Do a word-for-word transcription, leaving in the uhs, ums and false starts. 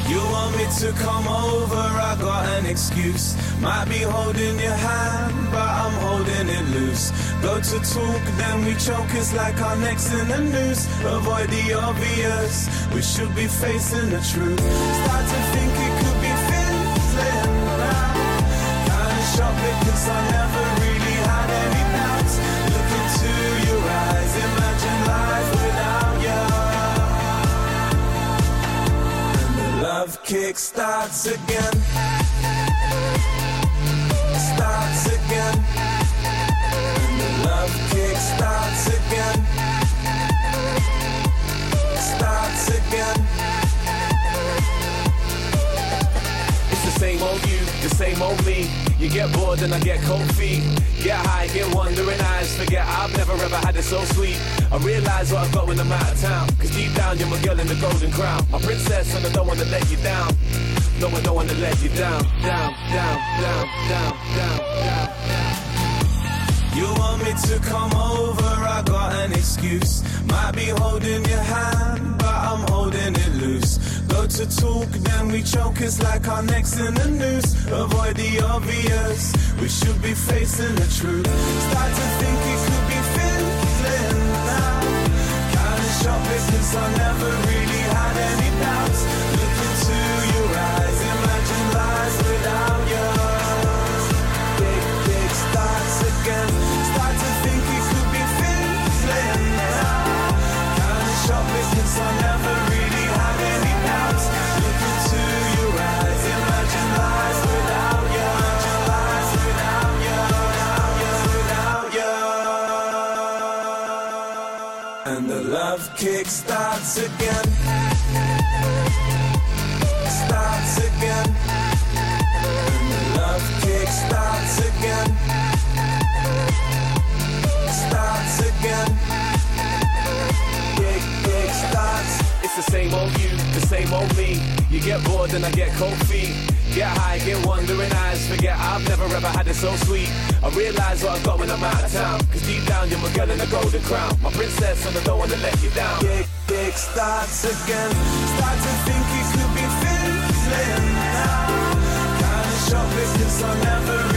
You want me to come over, I got an excuse. Might be holding your hand, but I'm holding it loose. Go to talk, then we choke, it's like our neck's in the noose. Avoid the obvious, we should be facing the truth. Start to think it could be fizzling now. Kinda shocked because I never really had any doubts. Look into your eyes, imagine life without you. Love kick starts again. Starts again. And the love kick starts again. Starts again. It's the same old you, the same old me. You get bored and I get cold feet. Get high, get wandering eyes. Forget I've never ever had it so sweet. I realise what I've got when I'm out of town. Cause deep down you're my girl in the golden crown. My princess and I don't wanna let you down. No, I don't wanna let you down. Down, down, down, down, down, down. You want me to come over, I got an excuse. Might be holding your hand, but I'm holding it loose. Go to talk, then we choke, it's like our neck's in the noose. Avoid the obvious, we should be facing the truth. Start to think it could be fizzling now. Kinda shocked because I never really had any doubts. Look into your eyes, imagine lies without you. Big, big starts again. Start to think it could be fizzling now. Kinda shocked because I never really had any doubts. Look into your eyes, imagine lies without you. Imagine lies without you, without you, without you. And the love kick starts again. Starts again. And the love kick starts again. Starts again. Big, big starts. It's the same old you, the same old me. You get bored and I get cold feet. Get high, get wandering eyes. Forget I've never ever had it so sweet. I realise what I've got when I'm out of town. Cause deep down you're my girl in the golden crown. My princess and I don't wanna let you down. Big, big starts again. Start to think it could be fizzling now. Kinda shocked because I never